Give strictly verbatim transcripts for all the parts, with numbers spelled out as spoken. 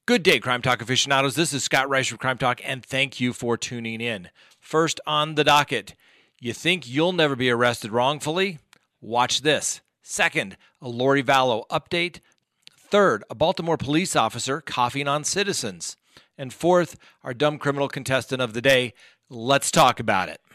Good day, Crime Talk aficionados. This is Scott Rice from Crime Talk, and thank you for tuning in. First on the docket, you think you'll never be arrested wrongfully? Watch this. Second, a Lori Vallow update. Third, a Baltimore police officer coughing on citizens. And fourth, our dumb criminal contestant of the day. Let's talk about it.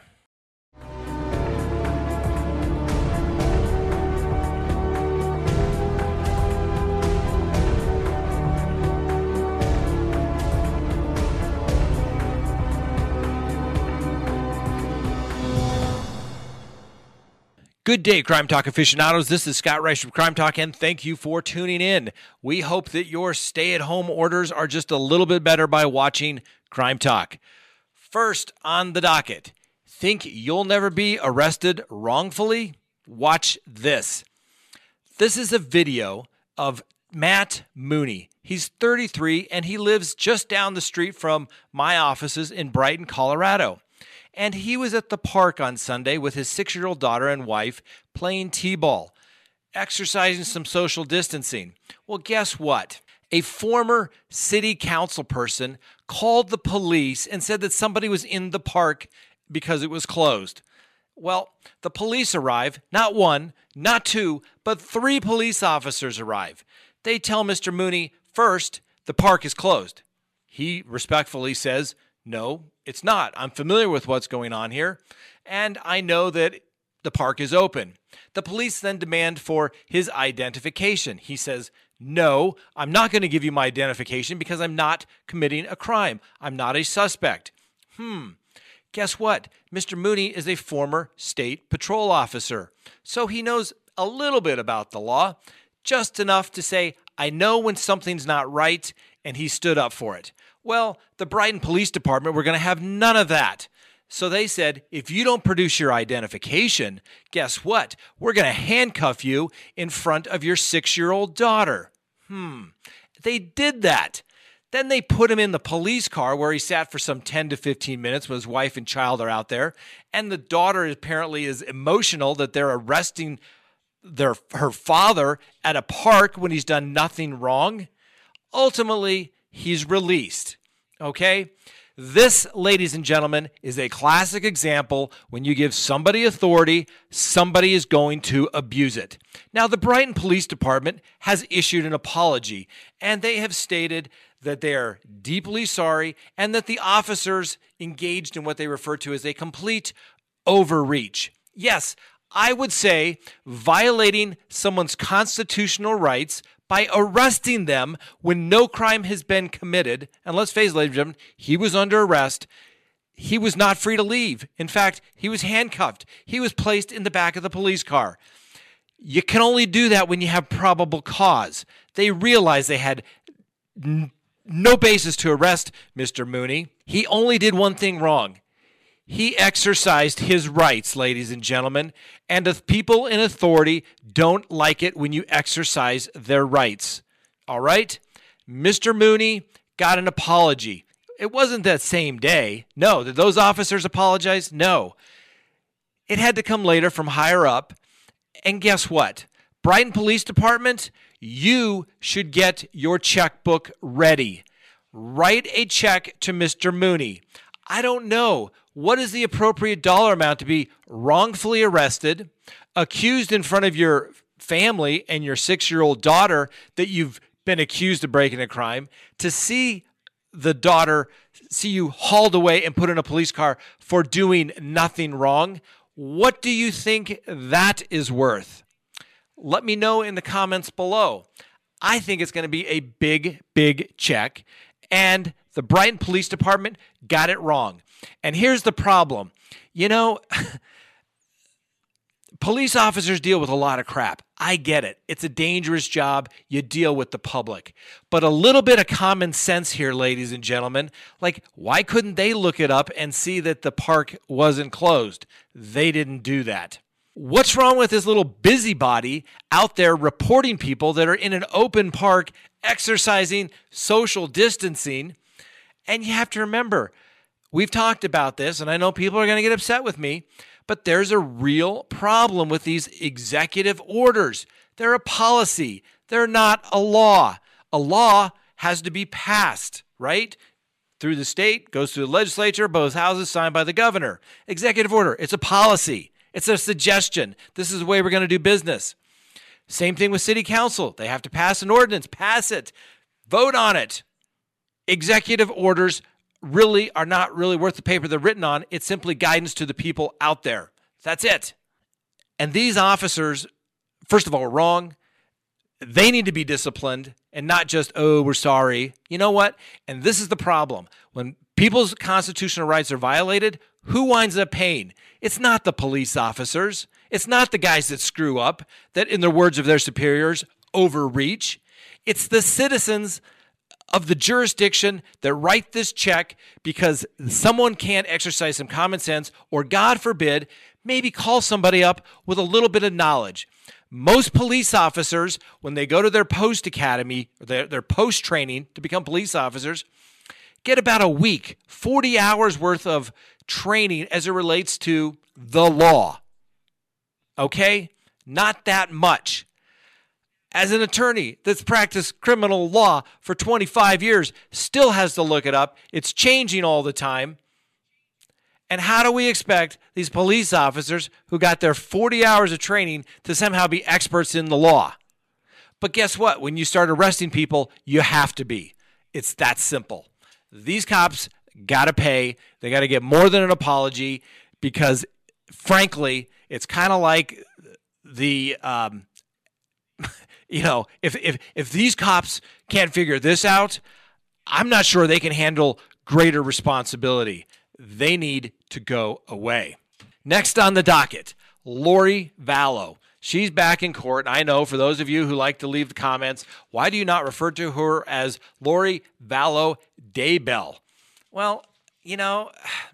Good day, Crime Talk aficionados. This is Scott Rice from Crime Talk, and thank you for tuning in. We hope that your stay-at-home orders are just a little bit better by watching Crime Talk. First on the docket, think you'll never be arrested wrongfully? Watch this. This is a video of Matt Mooney. He's thirty-three, and he lives just down the street from my offices in Brighton, Colorado. And he was at the park on Sunday with his six-year-old daughter and wife playing t-ball, exercising some social distancing. Well, guess what? A former city council person called the police and said that somebody was in the park because it was closed. Well, the police arrive, not one, not two, but three police officers arrive. They tell Mister Mooney, first, the park is closed. He respectfully says, no, it's not. I'm familiar with what's going on here, and I know that the park is open. The police then demand for his identification. He says, no, I'm not going to give you my identification because I'm not committing a crime. I'm not a suspect. Hmm. Guess what? Mister Mooney is a former state patrol officer, so he knows a little bit about the law, just enough to say, I know when something's not right, and he stood up for it. Well, the Brighton Police Department were going to have none of that. So they said, if you don't produce your identification, guess what? We're going to handcuff you in front of your six-year-old daughter. Hmm. They did that. Then they put him in the police car where he sat for some ten to fifteen minutes when his wife and child are out there. And the daughter apparently is emotional that they're arresting their her father at a park when he's done nothing wrong. Ultimately, he's released, okay? This, ladies and gentlemen, is a classic example. When you give somebody authority, somebody is going to abuse it. Now, the Brighton Police Department has issued an apology, and they have stated that they are deeply sorry and that the officers engaged in what they refer to as a complete overreach. Yes, I would say violating someone's constitutional rights by arresting them when no crime has been committed. And let's face it, ladies and gentlemen, he was under arrest. He was not free to leave. In fact, he was handcuffed. He was placed in the back of the police car. You can only do that when you have probable cause. They realized they had n- no basis to arrest Mister Mooney. He only did one thing wrong. He exercised his rights, ladies and gentlemen, and the people in authority don't like it when you exercise their rights. All right? Mister Mooney got an apology. It wasn't that same day. No. Did those officers apologize? No. It had to come later from higher up. And guess what? Brighton Police Department, you should get your checkbook ready. Write a check to Mister Mooney. I don't know. What is the appropriate dollar amount to be wrongfully arrested, accused in front of your family and your six-year-old daughter that you've been accused of breaking a crime, to see the daughter, see you hauled away and put in a police car for doing nothing wrong? What do you think that is worth? Let me know in the comments below. I think it's going to be a big, big check, and the Brighton Police Department got it wrong. And here's the problem. You know, police officers deal with a lot of crap. I get it. It's a dangerous job. You deal with the public. But a little bit of common sense here, ladies and gentlemen. Like, why couldn't they look it up and see that the park wasn't closed? They didn't do that. What's wrong with this little busybody out there reporting people that are in an open park exercising social distancing? And you have to remember, we've talked about this, and I know people are going to get upset with me, but there's a real problem with these executive orders. They're a policy. They're not a law. A law has to be passed, right? Through the state, goes through the legislature, both houses, signed by the governor. Executive order, it's a policy. It's a suggestion. This is the way we're going to do business. Same thing with city council. They have to pass an ordinance, pass it, vote on it. Executive orders really are not really worth the paper they're written on. It's simply guidance to the people out there. That's it. And these officers, first of all, are wrong. They need to be disciplined and not just, oh, we're sorry. You know what? And this is the problem. When people's constitutional rights are violated, who winds up paying? It's not the police officers. It's not the guys that screw up, that in the words of their superiors, overreach. It's the citizens of the jurisdiction that write this check because someone can't exercise some common sense or, God forbid, maybe call somebody up with a little bit of knowledge. Most police officers, when they go to their post academy, their, their post training to become police officers, get about a week, forty hours worth of training as it relates to the law. Okay? Not that much. As an attorney that's practiced criminal law for twenty-five years, still has to look it up. It's changing all the time. And how do we expect these police officers who got their forty hours of training to somehow be experts in the law? But guess what? When you start arresting people, you have to be. It's that simple. These cops got to pay. They got to get more than an apology because, frankly, it's kind of like the... Um, You know, if, if if these cops can't figure this out, I'm not sure they can handle greater responsibility. They need to go away. Next on the docket, Lori Vallow. She's back in court. I know for those of you who like to leave the comments, why do you not refer to her as Lori Vallow Daybell? Well, you know,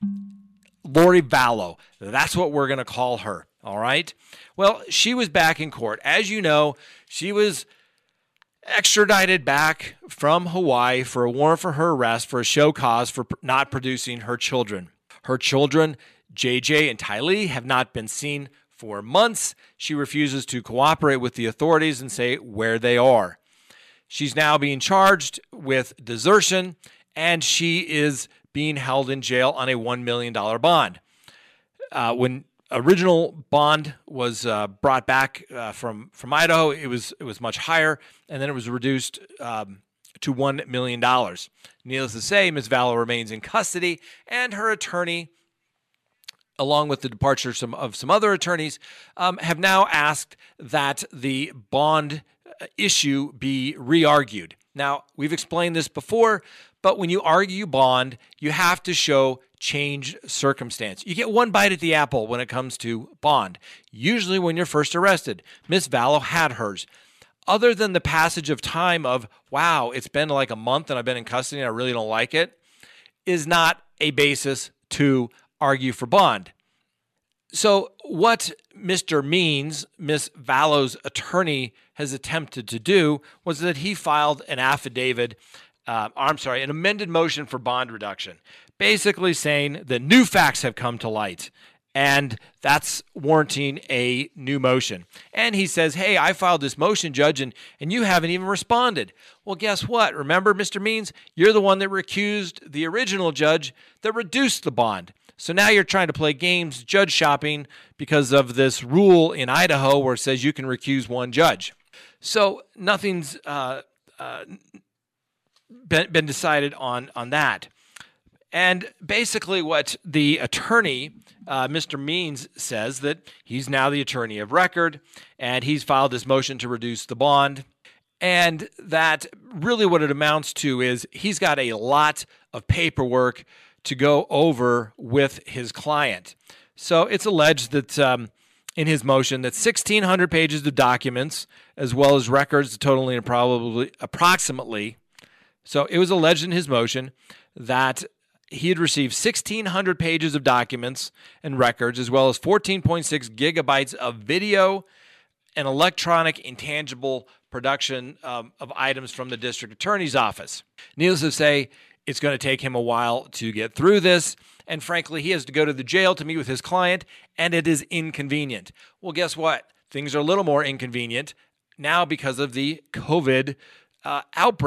Lori Vallow, that's what we're going to call her. All right. Well, she was back in court. As you know, she was extradited back from Hawaii for a warrant for her arrest for a show cause for not producing her children. Her children, J J and Tylee, have not been seen for months. She refuses to cooperate with the authorities and say where they are. She's now being charged with desertion, and she is being held in jail on a one million dollars bond. Uh, when original bond was uh, brought back uh, from from Idaho, it was it was much higher, and then it was reduced um, to one million dollars. Needless to say, Miz Vallow remains in custody, and her attorney, along with the departure of some, of some other attorneys, um, have now asked that the bond issue be re-argued. Now, we've explained this before, but when you argue bond, you have to show changed circumstance. You get one bite at the apple when it comes to bond. Usually when you're first arrested, Miss Vallow had hers. Other than the passage of time of, wow, it's been like a month and I've been in custody and I really don't like it, is not a basis to argue for bond. So what Mister Means, Miss Vallow's attorney, has attempted to do was that he filed an affidavit, uh, I'm sorry, an amended motion for bond reduction, basically saying that new facts have come to light, and that's warranting a new motion. And he says, hey, I filed this motion, Judge, and, and you haven't even responded. Well, guess what? Remember, Mister Means, you're the one that recused the original judge that reduced the bond. So now you're trying to play games, judge shopping, because of this rule in Idaho where it says you can recuse one judge. So nothing's uh, uh, been, been decided on, on that. And basically what the attorney, uh, Mister Means, says that he's now the attorney of record, and he's filed this motion to reduce the bond. And that really what it amounts to is he's got a lot of paperwork to go over with his client. So it's alleged that um, in his motion that sixteen hundred pages of documents, as well as records totaling probably approximately, so it was alleged in his motion that he had received sixteen hundred pages of documents and records, as well as fourteen point six gigabytes of video and electronic intangible production um, of items from the district attorney's office. Needless to say, it's going to take him a while to get through this, and frankly, he has to go to the jail to meet with his client, and it is inconvenient. Well, guess what? Things are a little more inconvenient now because of the COVID uh, outbreak.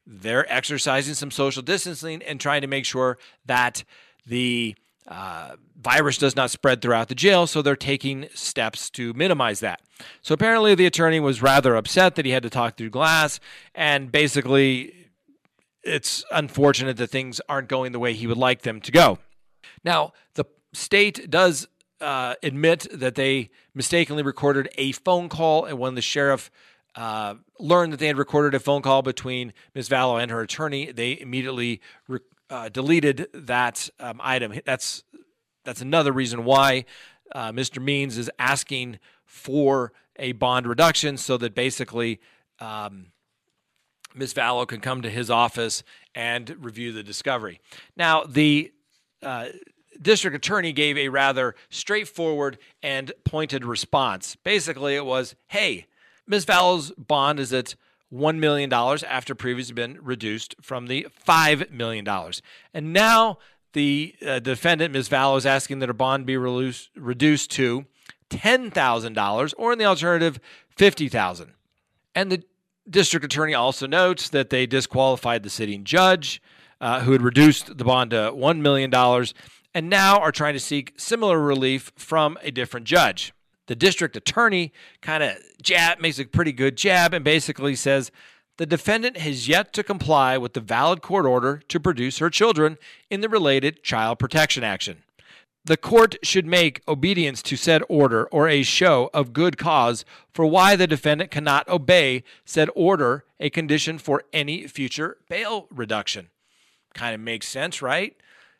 they're exercising some social distancing and trying to make sure that the uh, virus does not spread throughout the jail, so they're taking steps to minimize that. So apparently the attorney was rather upset that he had to talk through glass, and basically it's unfortunate that things aren't going the way he would like them to go. Now, the state does uh, admit that they mistakenly recorded a phone call, and when the sheriff uh, learned that they had recorded a phone call between Miz Vallow and her attorney, they immediately re- uh, deleted that um, item. That's that's another reason why uh, Mister Means is asking for a bond reduction, so that basically um, Miz Vallow can come to his office and review the discovery. Now, the uh, district attorney gave a rather straightforward and pointed response. Basically, it was, hey, Miz Vallow's bond is at one million dollars after previously been reduced from the five million dollars. And now the uh, defendant, Miz Vallow, is asking that her bond be reduced, reduced to ten thousand dollars, or in the alternative, fifty thousand dollars. And the district attorney also notes that they disqualified the sitting judge, uh, who had reduced the bond to one million dollars, and now are trying to seek similar relief from a different judge. The district attorney kind of jab makes a pretty good jab and basically says the defendant has yet to comply with the valid court order to produce her children in the related child protection action. The court should make obedience to said order or a show of good cause for why the defendant cannot obey said order a condition for any future bail reduction. Kind of makes sense, right?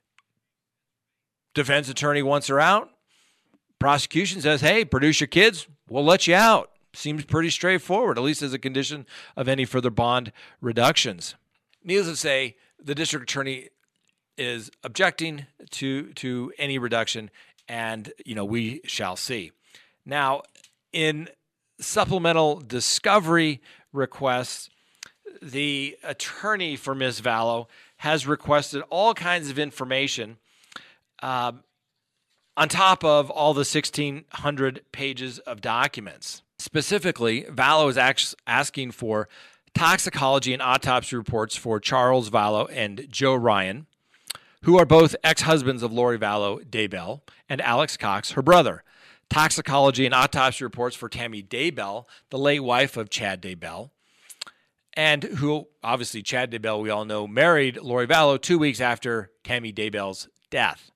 Defense attorney wants her out. Prosecution says, hey, produce your kids, we'll let you out. Seems pretty straightforward, at least as a condition of any further bond reductions. Needless to say, the district attorney is objecting to to any reduction, and you know we shall see. Now, in supplemental discovery requests, the attorney for Miz Vallow has requested all kinds of information uh, on top of all the sixteen hundred pages of documents. Specifically, Vallow is ax- asking for toxicology and autopsy reports for Charles Vallow and Joe Ryan, who are both ex-husbands of Lori Vallow Daybell and Alex Cox, her brother. Toxicology and autopsy reports for Tammy Daybell, the late wife of Chad Daybell, and who, obviously, Chad Daybell, we all know, married Lori Vallow two weeks after Tammy Daybell's death.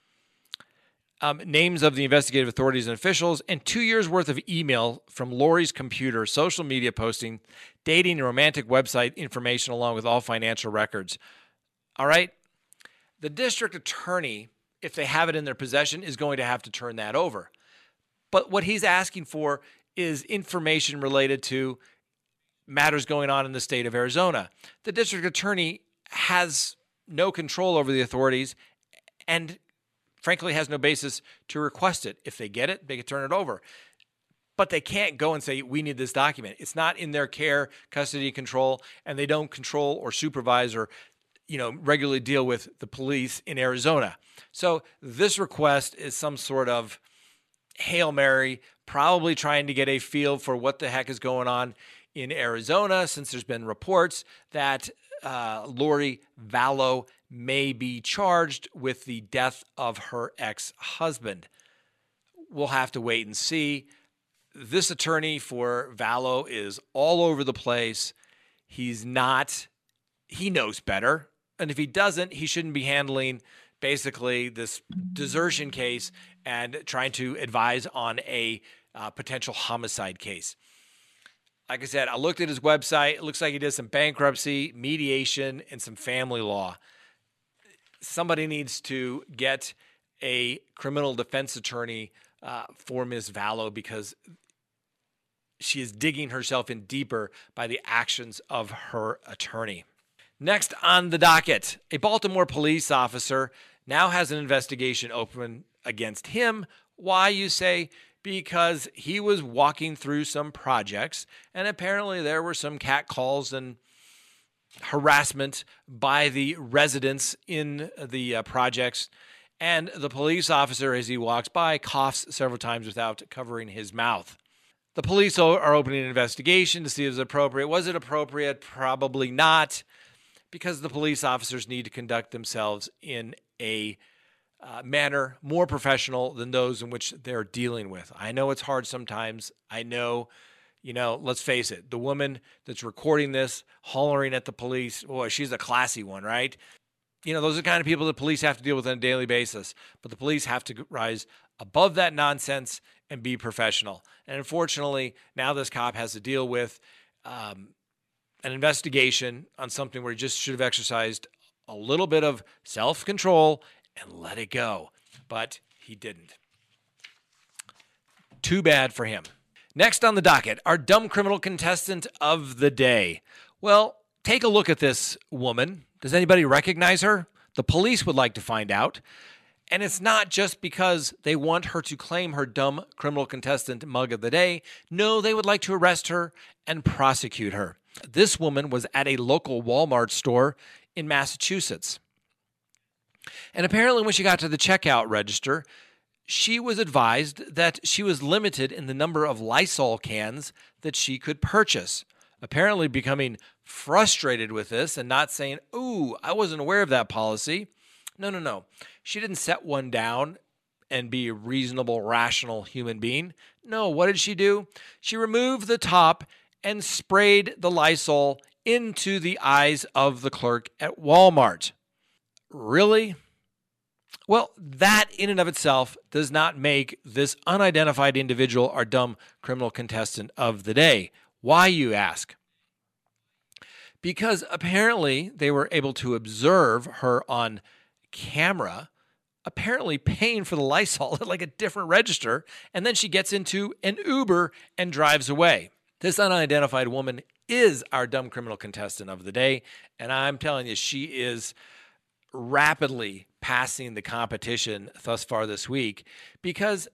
Um, names of the investigative authorities and officials, and two years' worth of email from Lori's computer, social media posting, dating, and romantic website information, along with all financial records. All right? The district attorney, if they have it in their possession, is going to have to turn that over. But what he's asking for is information related to matters going on in the state of Arizona. The district attorney has no control over the authorities and frankly has no basis to request it. If they get it, they can turn it over. But they can't go and say, we need this document. It's not in their care, custody, control, and they don't control or supervise or you know, regularly deal with the police in Arizona. So this request is some sort of Hail Mary, probably trying to get a feel for what the heck is going on in Arizona, since there's been reports that uh, Lori Vallow may be charged with the death of her ex-husband. We'll have to wait and see. This attorney for Vallow is all over the place. He's not, he knows better. And if he doesn't, he shouldn't be handling basically this desertion case and trying to advise on a uh, potential homicide case. Like I said, I looked at his website. It looks like he did some bankruptcy, mediation, and some family law. Somebody needs to get a criminal defense attorney uh, for Miz Vallow, because she is digging herself in deeper by the actions of her attorney. Next on the docket, a Baltimore police officer now has an investigation open against him. Why, you say? Because he was walking through some projects, and apparently there were some catcalls and harassment by the residents in the uh, projects. And the police officer, as he walks by, coughs several times without covering his mouth. The police are opening an investigation to see if it's appropriate. Was it appropriate? Probably not. because the police officers need to conduct themselves in a uh, manner more professional than those in which they're dealing with. I know it's hard sometimes. I know, you know, let's face it, the woman that's recording this, hollering at the police, boy, she's a classy one, right? You know, those are the kind of people the police have to deal with on a daily basis. But the police have to rise above that nonsense and be professional. And unfortunately, now this cop has to deal with um, an investigation on something where he just should have exercised a little bit of self-control and let it go. But he didn't. Too bad for him. Next on the docket, our dumb criminal contestant of the day. Well, take a look at this woman. Does anybody recognize her? The police would like to find out. And it's not just because they want her to claim her dumb criminal contestant mug of the day. No, they would like to arrest her and prosecute her. This woman was at a local Walmart store in Massachusetts. And apparently when she got to the checkout register, she was advised that she was limited in the number of Lysol cans that she could purchase. Apparently becoming frustrated with this and not saying, ooh, I wasn't aware of that policy. No, no, no. She didn't set one down and be a reasonable, rational human being. No, what did she do? She removed the top and sprayed the Lysol into the eyes of the clerk at Walmart. Really? Well, that in and of itself does not make this unidentified individual our dumb criminal contestant of the day. Why, you ask? Because apparently they were able to observe her on camera, apparently paying for the Lysol at like a different register, and then she gets into an Uber and drives away. This unidentified woman is our dumb criminal contestant of the day, and I'm telling you, she is rapidly passing the competition thus far this week, because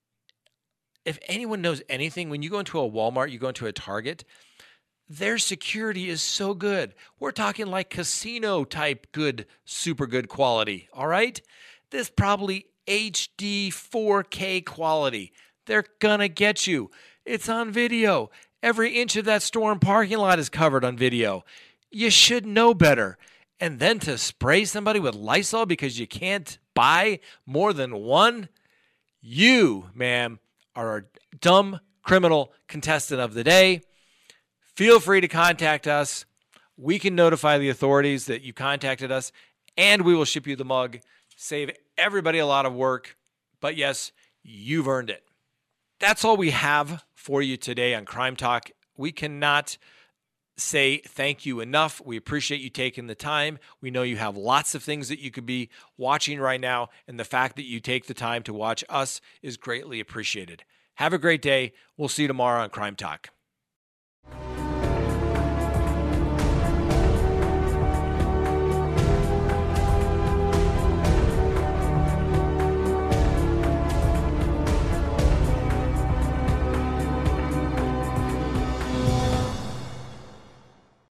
if anyone knows anything, when you go into a Walmart, you go into a Target, their security is so good. We're talking like casino type good, super good quality, all right? This probably H D four K quality. They're gonna get you. It's on video. Every inch of that store and parking lot is covered on video. You should know better. And then to spray somebody with Lysol because you can't buy more than one? You, ma'am, are our dumb criminal contestant of the day. Feel free to contact us. We can notify the authorities that you contacted us, and we will ship you the mug. Save everybody a lot of work. But yes, you've earned it. That's all we have for you today on Crime Talk. We cannot say thank you enough. We appreciate you taking the time. We know you have lots of things that you could be watching right now, and the fact that you take the time to watch us is greatly appreciated. Have a great day. We'll see you tomorrow on Crime Talk.